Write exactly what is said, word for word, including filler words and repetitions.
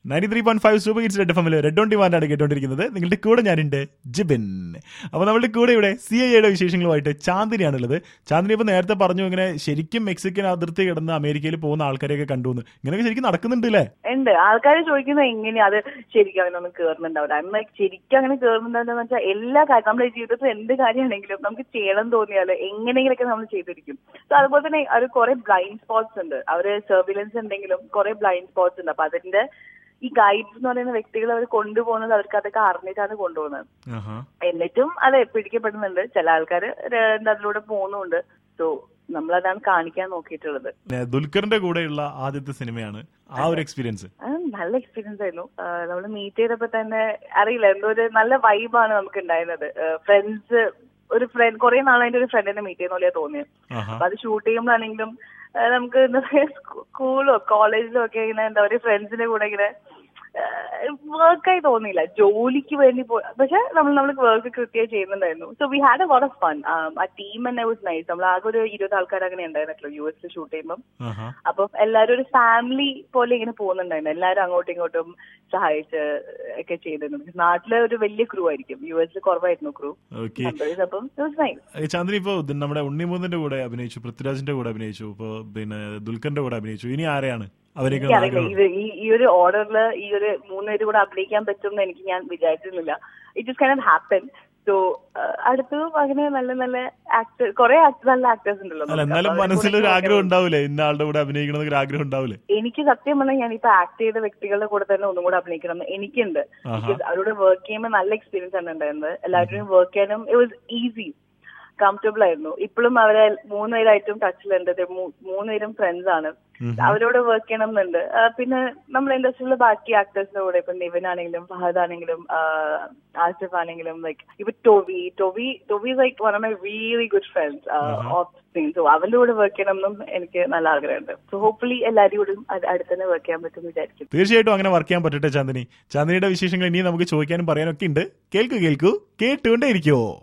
Ninety three point five super hits red എഫ്എമ്മിൽ red on ഡിമാൻഡാണ് കേട്ടോണ്ടിരിക്കുന്നത്. നിങ്ങളുടെ കൂടെ ഞാനുണ്ട് ജിബിൻ. അപ്പോൾ നമ്മുടെ കൂടെ ഇവിടെ സി ഐ എയുടെ വിശേഷങ്ങളുമായിട്ട് ചാന്ദിനിയാണുള്ളത്. ചാന്ദിനി ഇപ്പോൾ നേരത്തെ പറഞ്ഞു ഇങ്ങനെ ശരിക്കും മെക്സിക്കൻ അതിർത്തി കിടന്ന് അമേരിക്കയിൽ പോകുന്ന ആൾക്കാരെയൊക്കെ കണ്ടുവന്ന് ഇങ്ങനെയൊക്കെ ശരിക്കും നടക്കുന്നുണ്ട് അല്ലേ? ഉണ്ട്. ആൾക്കാർ ചോദിക്കുന്നത് എങ്ങനെയാ അത് ശരിക്കും അങ്ങനെയൊന്നും കേറുന്നുണ്ടാവില്ല. അന്ന് ശരിക്കും അങ്ങനെ കേറുന്നുണ്ടാവില്ലെന്ന് വെച്ചാൽ എല്ലാ കാര്യം നമ്മുടെ ജീവിതത്തിൽ എന്ത് കാര്യമാണെങ്കിലും നമുക്ക് ചെയ്യണം തോന്നിയാൽ എങ്ങനെയെങ്കിലൊക്കെ നമ്മൾ ചെയ്തിരിക്കും. സോ അതുപോലെ തന്നെ ഒരു കുറെ ബ്ലൈൻഡ് സ്പോട്ട്സ് ഉണ്ട്. അവര് സർവിലൻസ് ഉണ്ടെങ്കിലും കുറെ ബ്ലൈൻഡ് സ്പോട്ട്സ് ഉണ്ട്. അപ്പൊ അതിന്റെ ഈ ഗൈഡ്സ് എന്ന് പറയുന്ന വ്യക്തികൾ അവർ കൊണ്ടുപോകുന്നത് അവർക്ക് അതൊക്കെ അറിഞ്ഞിട്ടാണ് കൊണ്ടുപോകുന്നത്. എന്നിട്ടും അത് പിടിക്കപ്പെടുന്നുണ്ട്. ചില ആൾക്കാർ അതിലൂടെ പോകുന്നുണ്ട്. സോ നമ്മളതാണ് കാണിക്കാൻ നോക്കിയിട്ടുള്ളത്. ദുൽഖറിന്റെ കൂടെയുള്ള ആദ്യത്തെ സിനിമയാണ്. ആ ഒരു എക്സ്പീരിയൻസ് നല്ല എക്സ്പീരിയൻസ് ആയിരുന്നു. നമ്മൾ മീറ്റ് ചെയ്തപ്പോ തന്നെ അറിയില്ല, എന്തോ ഒരു നല്ല വൈബാണ് നമുക്ക് ഉണ്ടായിരുന്നത്. ഫ്രണ്ട്സ് ഒരു ഫ്രണ്ട് കുറെ നാളതിന്റെ ഒരു ഫ്രണ്ടിനെ മീറ്റ് ചെയ്യുന്ന പോലെയാ തോന്നിയത്. അപ്പൊ അത് ഷൂട്ട് ചെയ്യുമ്പോഴാണെങ്കിലും നമുക്ക് എന്താ പറയാ സ്കൂളോ കോളേജിലോ ഒക്കെ ഇങ്ങനെ എന്താ പറയുക ഫ്രണ്ട്സിന്റെ കൂടെ ഇങ്ങനെ വർക്കായി തോന്നിയില്ല. ജോലിക്ക് വേണ്ടി പോ പക്ഷെ നമ്മൾ നമ്മൾ വർക്ക് കൃത്യമായി ചെയ്യുന്നുണ്ടായിരുന്നു. So we had a lot of fun. ആ ടീം തന്നെ വാസ് നൈസ്. നമ്മൾ ആകെ ഒരു ഇരുപത് ആൾക്കാർ അങ്ങനെ ഉണ്ടായിരുന്നല്ലോ യു എസിൽ ഷൂട്ട് ചെയ്യുമ്പോൾ. അപ്പം എല്ലാവരും ഒരു ഫാമിലി പോലെ ഇങ്ങനെ പോകുന്നുണ്ടായിരുന്നു. എല്ലാവരും അങ്ങോട്ടും ഇങ്ങോട്ടും സഹായിച്ച് ഒക്കെ ചെയ്തിരുന്നു. നാട്ടിലെ ഒരു വലിയ ക്രൂ ആയിരിക്കും, യു എസിൽ കുറവായിരുന്നു ക്രൂ. അപ്പം ചാന്ദിനി ഇപ്പൊ നമ്മുടെ ഉണ്ണിമൂന്നിന്റെ കൂടെ അഭിനയിച്ചു, പൃഥ്വിരാജിന്റെ കൂടെ അഭിനയിച്ചു, ഇപ്പൊ പിന്നെ ദുൽഖറിന്റെ കൂടെ അഭിനയിച്ചു. ഇനി ആരെയാണ്? എനിക്കറിയില്ല ഈ ഒരു ഓർഡറിൽ ഈ ഒരു മൂന്നുപേരും കൂടെ അഭിനയിക്കാൻ പറ്റുമെന്ന് എനിക്ക് ഞാൻ വിചാരിച്ചിരുന്നില്ല. It is kind of happen. So അടുത്തതും അങ്ങനെ നല്ല നല്ല ആക്ടർ കുറെ നല്ല ആക്ടേഴ്സ് ഉണ്ടല്ലോ. എന്നാലും മനസ്സിലൊരു ആഗ്രഹം ഉണ്ടാവില്ലേ ഇന്ന ആളുടെ കൂടെ അഭിനയിക്കണം എന്നൊരു ആഗ്രഹം ഉണ്ടാവില്ലേ? എനിക്ക് സത്യം പറഞ്ഞാൽ ഞാനിപ്പോ ആക്ട് ചെയ്ത വ്യക്തികളുടെ കൂടെ തന്നെ ഒന്നും കൂടെ അഭിനയിക്കണം എന്ന് എനിക്കുണ്ട്. അവരോട് വർക്ക് ചെയ്യുമ്പോൾ നല്ല എക്സ്പീരിയൻസ് ആണ് ഉണ്ടായിരുന്നത്. എല്ലാവരും വർക്ക് ചെയ്യാനും ഇറ്റ് വാസ് ഈസി, കംഫർട്ടബിൾ ആയിരുന്നു. ഇപ്പോഴും അവരെ മൂന്നുപേരായിട്ടും ടച്ചിലുണ്ട്. മൂന്നുപേരും ഫ്രണ്ട്സ് ആണ്. അവരോട് വർക്ക് ചെയ്യണം എന്നുണ്ട്. പിന്നെ നമ്മുടെ ഇൻഡസ്ട്രിയിലെ ബാക്കി ആക്ടേഴ്സിന്റെ കൂടെ ഇപ്പൊ നിവിൻ ആണെങ്കിലും ഫഹദ് ആണെങ്കിലും ആസിഫ് ആണെങ്കിലും ലൈക്ക് ഇപ്പൊ Tovi Tovi Tovi is like one of my really good friends of thing. So അവന്റെ കൂടെ വർക്ക് ചെയ്യണം എന്നും എനിക്ക് നല്ല ആഗ്രഹമുണ്ട്. സോ ഹോപ്പ്ഫുള്ളി എല്ലാവരും കൂടെ അടുത്ത് തന്നെ വർക്ക് ചെയ്യാൻ പറ്റും വിചാരിക്കും. തീർച്ചയായിട്ടും അങ്ങനെ വർക്ക് ചെയ്യാൻ പറ്റട്ടെ ചാന്ദിനി. ചാന്ദിനിയുടെ വിശേഷങ്ങൾ ഇനി നമുക്ക് ചോദിക്കാനും പറയാനൊക്കെ ഉണ്ട്. കേൾക്കൂ കേൾക്കൂ കേട്ടുകൊണ്ടേ ഇരിക്കുവോ.